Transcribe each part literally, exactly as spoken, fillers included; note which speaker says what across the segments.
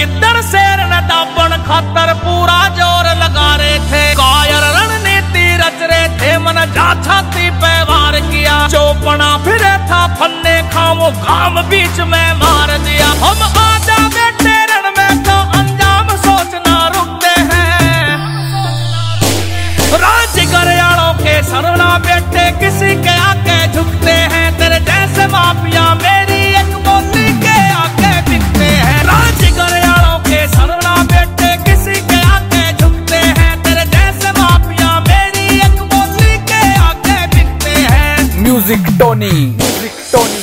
Speaker 1: गिद्दड़ शेर न दाबन खातर पूरा जोर लगा रहे थे। कायर रणनीति रच रहे थे, मन जा छाती पे वार किया। चौपना फिरे था फन्ने खामो काम बीच में मार दिया। हम आजा बेटे रण में तो अंजाम सोचना रुकते हैं। राज्य गरियालों के सरना बेटे किसी के आगे झुकते हैं। तेरे जैसे माफिया मेरी एक बोली के आगे बिकते हैं। राज्य गरियालों के सरना बेटे किसी के आगे झुकते हैं। तेरे जैसे माफिया मेरी एक बोली के आगे बिकते हैं।
Speaker 2: Music Tony, music Tony.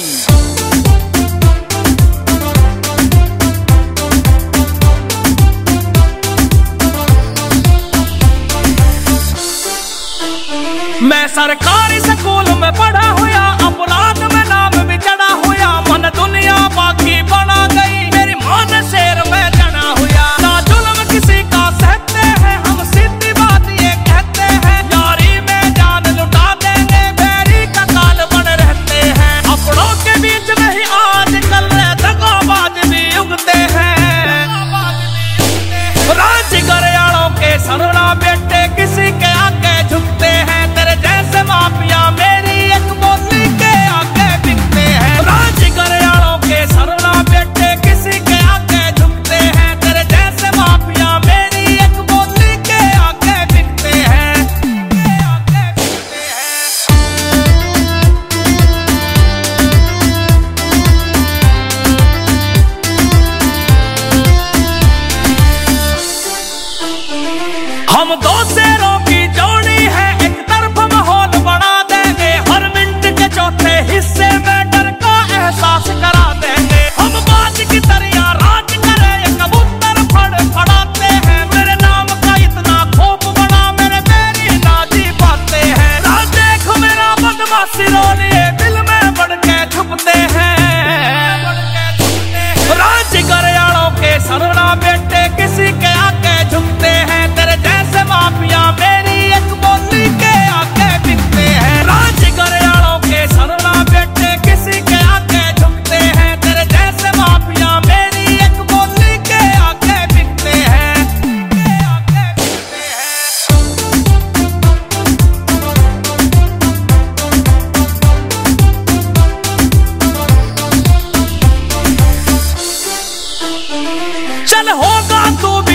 Speaker 1: मैं सरकारी स्कूल में पढ़ा हुआ, अपराध में नाम भी चढ़ा हुआ। मन दुनिया बाकी बना गई, मेरी मान शेर में जना हुआ। ना जुल्म किसी का सहते हैं, हम सीधी बात ये कहते हैं। यारी में जान लुटा देंगे, बैरी का काल बन रहते हैं। अपनों के बीच में ही आजकल दगाबाज भी उगते हैं। राज्य गरियालों के सरना बेटे किसी के आगे झुकते हैं। तेरे जैसे माफिया मेरी एक बोली के आगे बिकते हैं। राज्य गरियालों के सरना बेटे किसी के आगे झुकते हैं। तेरे जैसे माफिया मेरी एक बोली के आगे बिकते हैं। आगे बिकते हैं। हम दो शेरों की जोड़ी है, एक तरफ माहौल बना देंगे। हर मिनट के चौथे हिस्से में डर का एहसास करा देंगे। हम बाज की तरह राज करें, कबूतर फड़ फड़ाते हैं। मेरे नाम का इतना खौफ बना, मेरे बैरी ना जी पाते हैं। राज देख मेरा बदमाशी रोलिए, दिल में बढ़ के छुपते हैं। राज्य गरियालों के सरना बेटे किसी के आगे झुकते हैं। तेरे जैसे माफिया मेरी एक बोली के आगे बिकते हैं। राज्य गरियालों के सरना बेटे किसी के आगे झुकते हैं। तेरे जैसे माफिया मेरी एक बोली के आगे बिकते हैं। आगे बिकते हैं। चल होगा तू